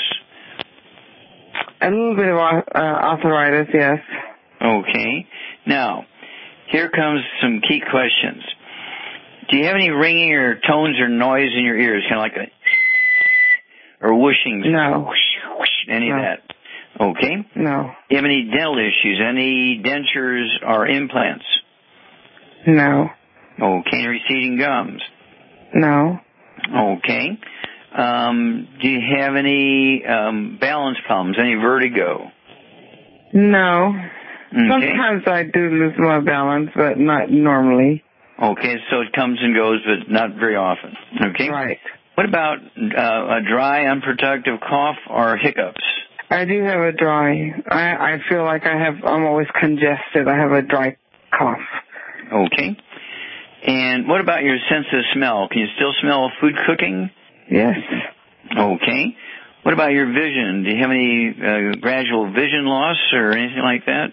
A little bit of arthritis, yes. Okay. Now, here comes some key questions. Do you have any ringing or tones or noise in your ears, kind of like or whooshing? No. Whoosh, whoosh, any of that? Okay. No. Do you have any dental issues, any dentures or implants? No. Okay. Any receding gums? No. Okay. Do you have any balance problems, any vertigo? No. Okay. Sometimes I do lose my balance, but not normally. Okay, so it comes and goes, but not very often. Okay? Right. What about a dry, unproductive cough or hiccups? I do have a dry. I feel like I'm always congested. I have a dry cough. Okay. And what about your sense of smell? Can you still smell food cooking? Yes. Okay. What about your vision? Do you have any gradual vision loss or anything like that?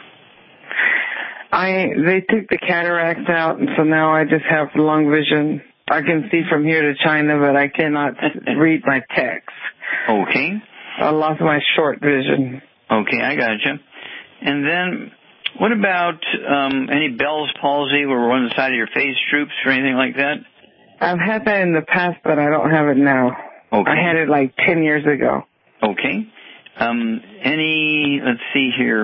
They took the cataracts out, and so now I just have long vision. I can see from here to China, but I cannot read my text. Okay. I lost my short vision. Okay, I gotcha. And then, what about any Bell's palsy where one side of your face droops or anything like that? I've had that in the past, but I don't have it now. Okay. I had it like 10 years ago. Okay. Let's see here.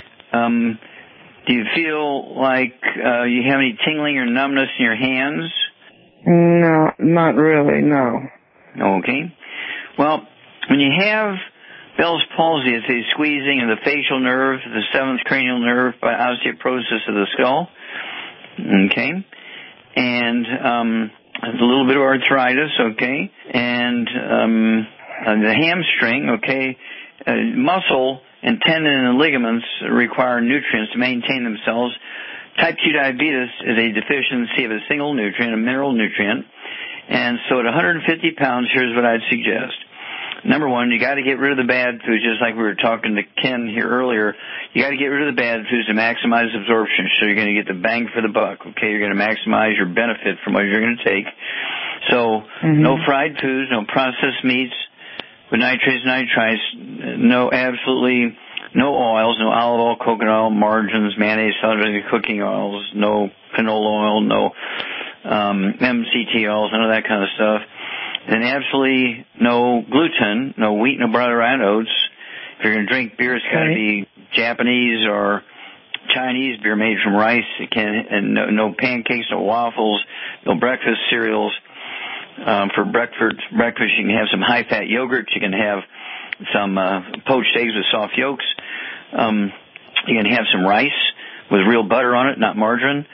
Do you feel like you have any tingling or numbness in your hands? No, not really, no. Okay. Well, when you have Bell's palsy, it's a squeezing of the facial nerve, the seventh cranial nerve by osteoporosis of the skull. Okay. And a little bit of arthritis, okay. And the hamstring, okay. Muscle and tendon and ligaments require nutrients to maintain themselves. Type 2 diabetes is a deficiency of a single nutrient, a mineral nutrient. And so at 150 pounds, here's what I'd suggest. Number one, you got to get rid of the bad foods, just like we were talking to Ken here earlier. You got to get rid of the bad foods to maximize absorption, so you're going to get the bang for the buck, okay? You're going to maximize your benefit from what you're going to take. So no fried foods, no processed meats with nitrates, nitrites, absolutely no oils, no olive oil, coconut oil, margarines, mayonnaise, other cooking oils, no canola oil, no MCT oils, none of that kind of stuff. And absolutely no gluten, no wheat, no butter, and oats. If you're going to drink beer, it's got to be Japanese or Chinese beer made from rice. And no pancakes, no waffles, no breakfast cereals. For breakfast, you can have some high-fat yogurt. You can have some poached eggs with soft yolks. You can have some rice with real butter on it, not margarine.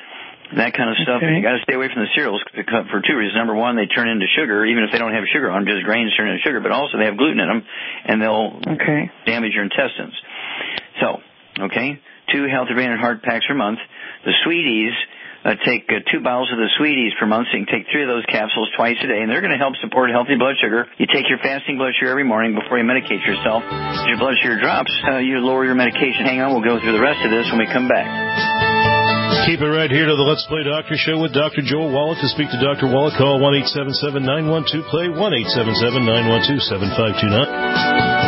that kind of stuff. Okay. You got to stay away from the cereals for two reasons. Number one, they turn into sugar, even if they don't have sugar on them, just grains turn into sugar, but also they have gluten in them, and they'll damage your intestines. So, 2 Healthy Brain and Heart Packs per month. The Sweeties, take 2 bottles of the Sweeties per month, so you can take 3 of those capsules twice a day, and they're going to help support healthy blood sugar. You take your fasting blood sugar every morning before you medicate yourself. If your blood sugar drops, you lower your medication. Hang on, we'll go through the rest of this when we come back. Keep it right here to the Let's Play Doctor Show with Dr. Joel Wallach. To speak to Dr. Wallach, call 1-877-912-PLAY, 1-877-912-7529.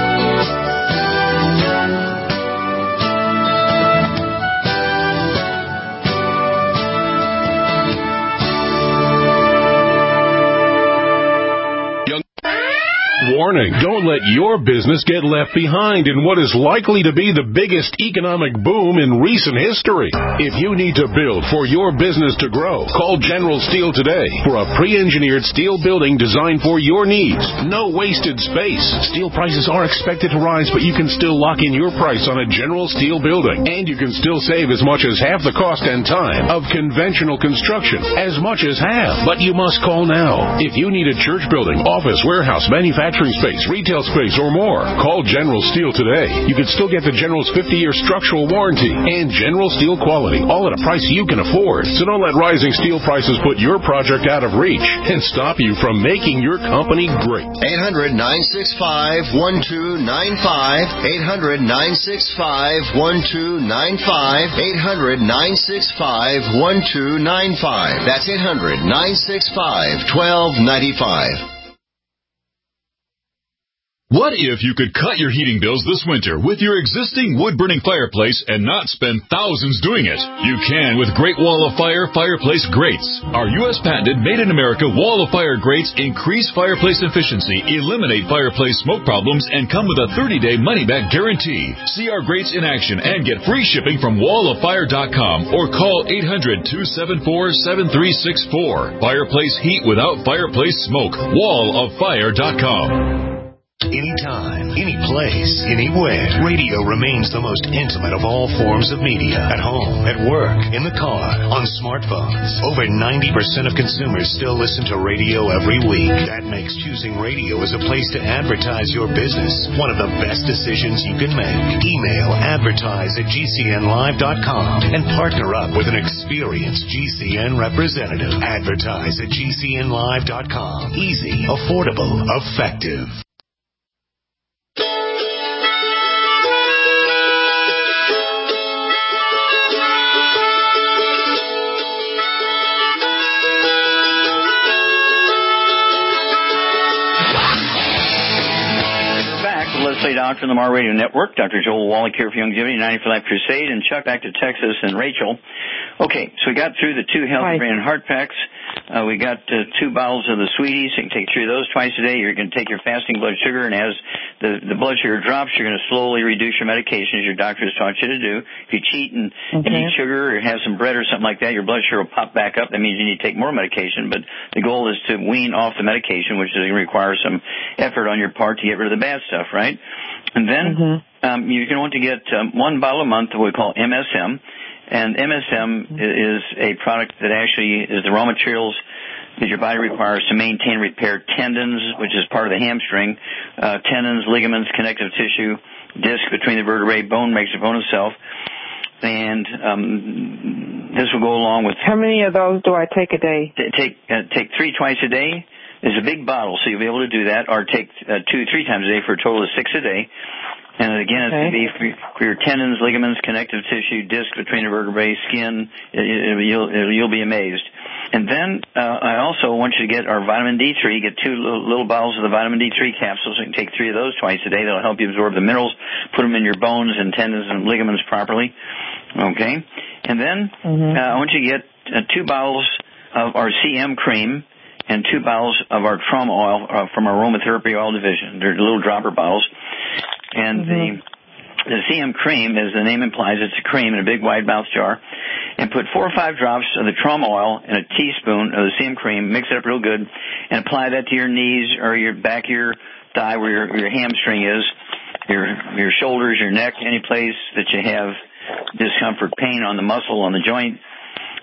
Warning, don't let your business get left behind in what is likely to be the biggest economic boom in recent history. If you need to build for your business to grow, call General Steel today for a pre-engineered steel building designed for your needs. No wasted space. Steel prices are expected to rise, but you can still lock in your price on a General Steel building. And you can still save as much as half the cost and time of conventional construction. As much as half. But you must call now. If you need a church building, office, warehouse, manufacturing space, retail space, or more, call General Steel today. You can still get the General's 50-year structural warranty and General Steel quality, all at a price you can afford. So don't let rising steel prices put your project out of reach and stop you from making your company great. 800-965-1295. 800-965-1295. 800-965-1295. That's 800-965-1295. What if you could cut your heating bills this winter with your existing wood-burning fireplace and not spend thousands doing it? You can with Great Wall of Fire Fireplace Grates. Our U.S. patented, made-in-America Wall of Fire grates increase fireplace efficiency, eliminate fireplace smoke problems, and come with a 30-day money-back guarantee. See our grates in action and get free shipping from walloffire.com or call 800-274-7364. Fireplace heat without fireplace smoke. walloffire.com. Anytime, any place, anywhere. Radio remains the most intimate of all forms of media. At home, at work, in the car, on smartphones. Over 90% of consumers still listen to radio every week. That makes choosing radio as a place to advertise your business one of the best decisions you can make. Email advertise@gcnlive.com and partner up with an experienced GCN representative. Advertise@gcnlive.com. Easy, affordable, effective. Let's Play Doctor on the Mar Radio Network. Dr. Joel Wallach here for Youngevity, 90 for Life Crusade, and Chuck back to Texas and Rachel. Okay, so we got through the 2 Healthy Brain and Heart Packs. We got 2 bottles of the Sweeties. You can take 3 of those twice a day. You're going to take your fasting blood sugar, and as the blood sugar drops, you're going to slowly reduce your medications your doctor has taught you to do. If you cheat and eat sugar or have some bread or something like that, your blood sugar will pop back up. That means you need to take more medication, but the goal is to wean off the medication, which is going to require some effort on your part to get rid of the bad stuff, right? And then you're going to want to get 1 bottle a month of what we call MSM. And MSM is a product that actually is the raw materials that your body requires to maintain and repair tendons, which is part of the hamstring, tendons, ligaments, connective tissue, disc between the vertebrae, bone makes the bone itself. And this will go along with... How many of those do I take a day? Take 3 twice a day. It's a big bottle, so you'll be able to do that, or take 2, 3 times a day for a total of 6 a day. And again, it's going to be for your tendons, ligaments, connective tissue, disc between the vertebrae, skin. You'll be amazed. And then I also want you to get our vitamin D3. Get 2 little bottles of the vitamin D3 capsules. You can take 3 of those twice a day. That'll help you absorb the minerals, put them in your bones and tendons and ligaments properly. Okay? And then I want you to get 2 bottles of our CM cream and 2 bottles of our trauma oil from our aromatherapy oil division. They're little dropper bottles. And the CM cream, as the name implies, it's a cream in a big wide mouth jar. And put 4 or 5 drops of the trauma oil in a teaspoon of the CM cream, mix it up real good, and apply that to your knees or your back of your thigh where your hamstring is, your shoulders, your neck, any place that you have discomfort, pain on the muscle, on the joint.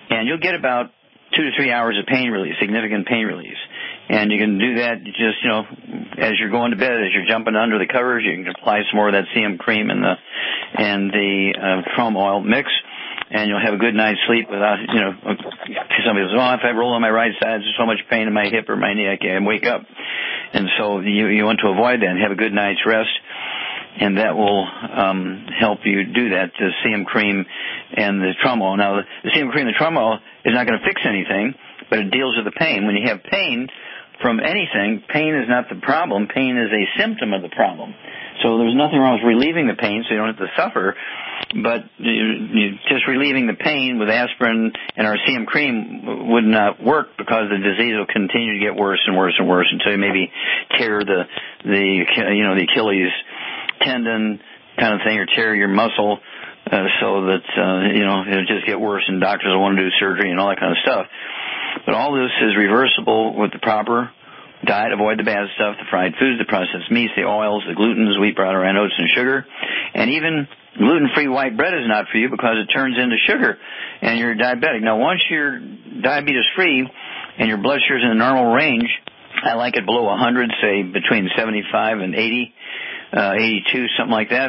and you'll get about 2 to 3 hours of pain relief, significant pain relief. And you can do that just, as you're going to bed, as you're jumping under the covers, you can apply some more of that CM cream and the Trom oil mix, and you'll have a good night's sleep without, somebody says, if I roll on my right side, there's so much pain in my hip or my knee, I can't wake up. And so you want to avoid that and have a good night's rest. And that will help you do that, the CM cream and the Trom oil. Now, the CM cream and the Trom oil is not going to fix anything, but it deals with the pain. When you have pain from anything, pain is not the problem. Pain is a symptom of the problem. So there's nothing wrong with relieving the pain so you don't have to suffer, but you just relieving the pain with aspirin and our CM cream would not work because the disease will continue to get worse and worse and worse until you maybe tear the Achilles tendon kind of thing, or tear your muscle, so that it'll just get worse, and doctors will want to do surgery and all that kind of stuff. But all this is reversible with the proper diet. Avoid the bad stuff, the fried foods, the processed meats, the oils, the glutens, wheat, brown, and oats, and sugar. And even gluten-free white bread is not for you because it turns into sugar, and you're diabetic. Now, once you're diabetes-free and your blood sugar's in the normal range, I like it below 100, say between 75 and 80, 82, something like that,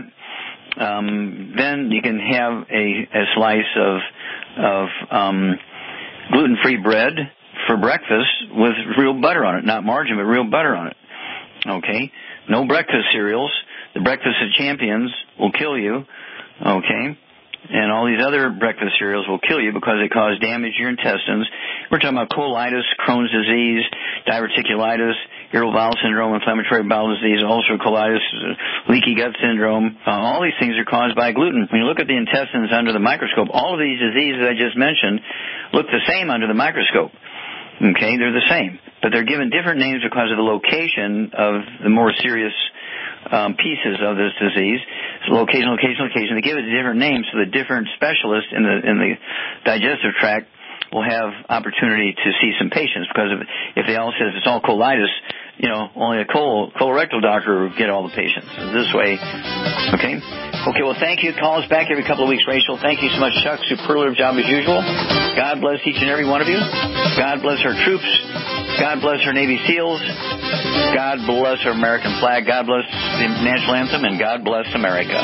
then you can have a slice of gluten-free bread for breakfast with real butter on it. Not margarine, but real butter on it. Okay? No breakfast cereals. The breakfast of champions will kill you. Okay? And all these other breakfast cereals will kill you because they cause damage to your intestines. We're talking about colitis, Crohn's disease, diverticulitis, irritable bowel syndrome, inflammatory bowel disease, ulcerative colitis, leaky gut syndrome. All these things are caused by gluten. When you look at the intestines under the microscope, all of these diseases I just mentioned look the same under the microscope. Okay, they're the same. But they're given different names because of the location of the more serious pieces of this disease. So location. They give it different names so the different specialists in the digestive tract will have opportunity to see some patients, because if they all says it's all colitis, only a colorectal doctor will get all the patients. This way, okay? Okay, well, thank you. Call us back every couple of weeks, Rachel. Thank you so much, Chuck. Superlative job as usual. God bless each and every one of you. God bless our troops. God bless our Navy SEALs. God bless our American flag. God bless the national anthem, and God bless America.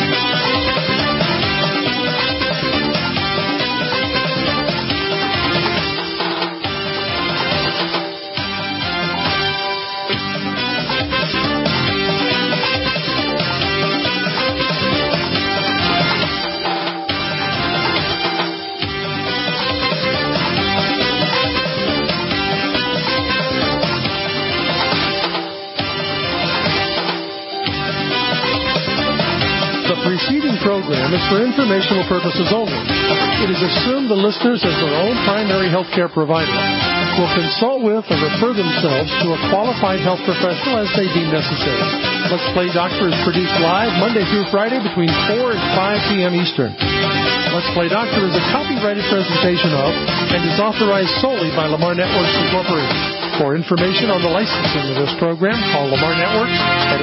Preceding program is for informational purposes only. It is assumed the listeners, as their own primary health care provider, will consult with or refer themselves to a qualified health professional as they deem necessary. Let's Play Doctor is produced live Monday through Friday between 4 and 5 p.m. Eastern. Let's Play Doctor is a copyrighted presentation of and is authorized solely by Lamar Networks Incorporated. For information on the licensing of this program, call Lamar Networks at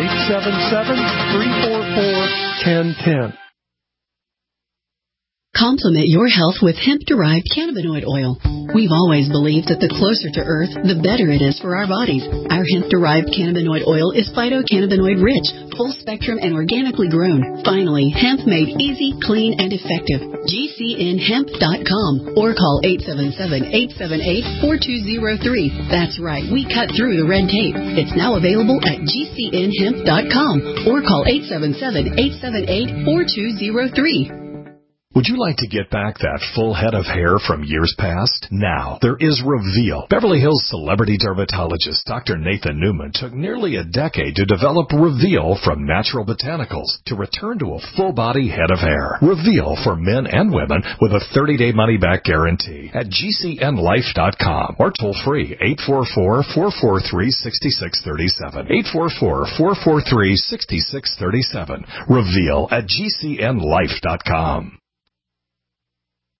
877-344-1010. Complement your health with hemp-derived cannabinoid oil. We've always believed that the closer to Earth, the better it is for our bodies. Our hemp-derived cannabinoid oil is phytocannabinoid-rich, full-spectrum, and organically grown. Finally, hemp made easy, clean, and effective. GCNHemp.com or call 877-878-4203. That's right, we cut through the red tape. It's now available at GCNHemp.com or call 877-878-4203. Would you like to get back that full head of hair from years past? Now, there is Reveal. Beverly Hills celebrity dermatologist Dr. Nathan Newman took nearly a decade to develop Reveal from natural botanicals to return to a full-body head of hair. Reveal for men and women with a 30-day money-back guarantee at GCNLife.com or toll-free 844-443-6637. 844-443-6637. Reveal at GCNLife.com.